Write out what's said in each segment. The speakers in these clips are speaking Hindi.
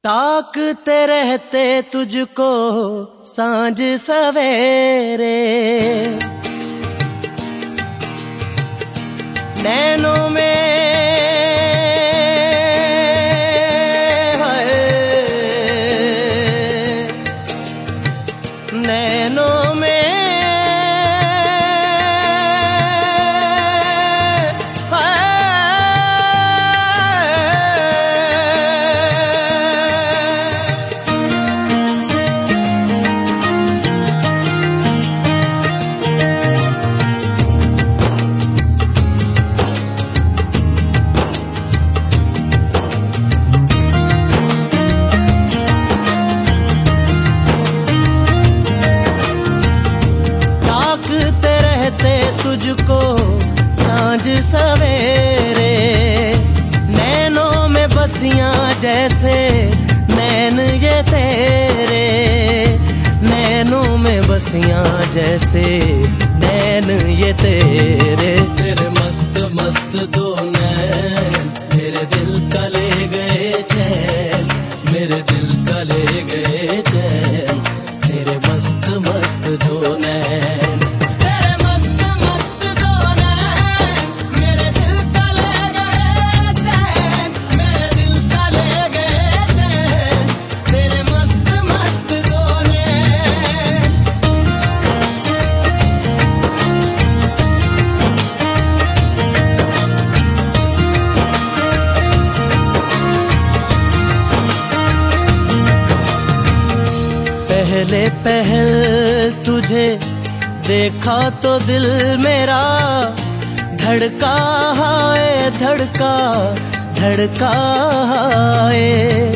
ताकते रहते तुझको सांझ सवेरे, नैनों में नैनों में तुझको सांझ सवेरे, नैनों में बसियां जैसे नैन ये तेरे, नैनों में बसियां जैसे नैन ये तेरे। तेरे मस्त मस्त दो नैन मेरे दिल का ले गए चैन, मेरे दिल का ले गए चैन, तेरे मस्त मस्त दो नैन। पहले पहल तुझे देखा तो दिल मेरा धड़का है, धड़का धड़का है।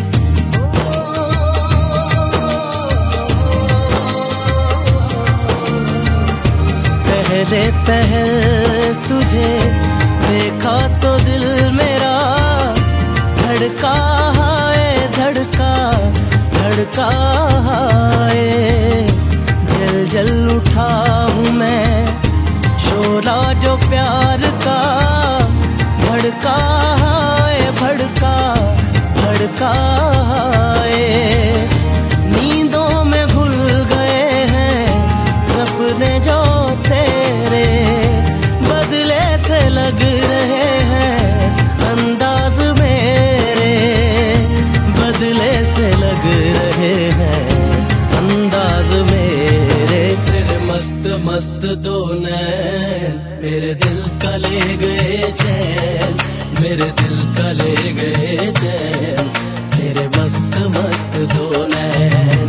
पहले पहल तुझे देखा तो दिल मेरा धड़का है, धड़का धड़का है। जल जल उठा हूँ मैं शोला जो प्यार का, भड़का है, भड़का भड़का है। नींदों में घुल गए हैं सपने जो तेरे, बदले से लग रहे हैं अंदाज मेरे, बदले से लग रहे हैं अंदाज मेरे। तेरे मस्त मस्त दो नैन मेरे दिल का ले गए चैन, मेरे दिल का ले गए चैन, तेरे मस्त मस्त दो नैन।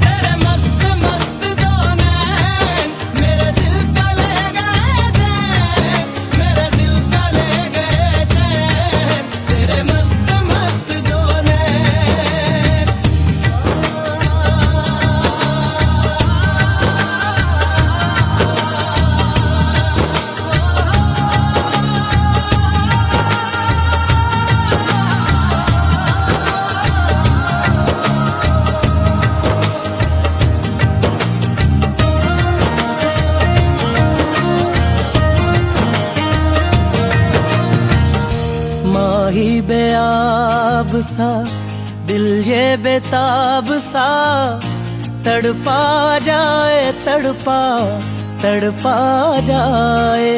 माही बेआब सा दिल ये बेताब सा, तड़पा जाए तड़पा तड़पा जाए।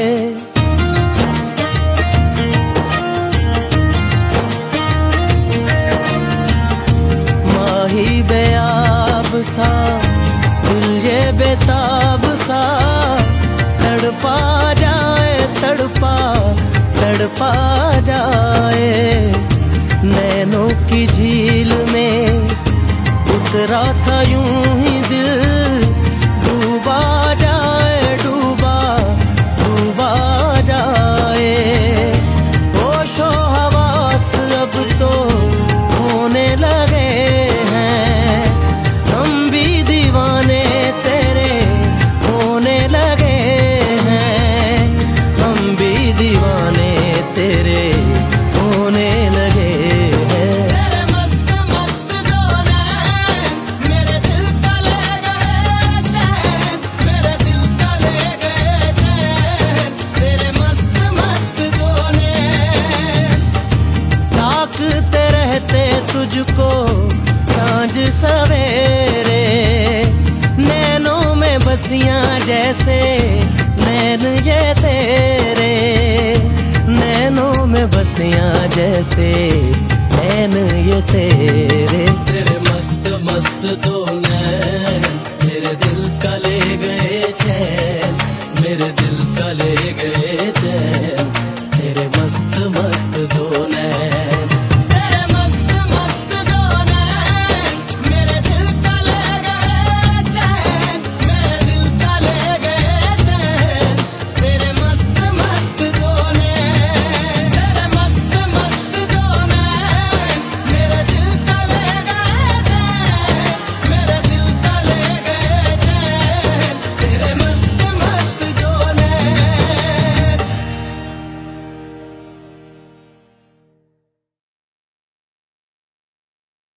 माही बेआब सा दिल ये बेताब सा, तड़पा जाए तड़पा तड़पा जाए। नैनों की झील में उतरा था यूं ही दिल, डूबा जाए डूबा डूबा जाए। होशो हवास अब तो होने लगे हैं, हम भी दीवाने तेरे होने लगे हैं, हम भी दीवाने तेरे होने लगे हैं। तेरे मस्त सवेरे, नैनों में बसियां जैसे नैन ये तेरे, नैनों में बसियां जैसे नैन ये तेरे। तेरे मस्त मस्त दो नैन मेरे दिल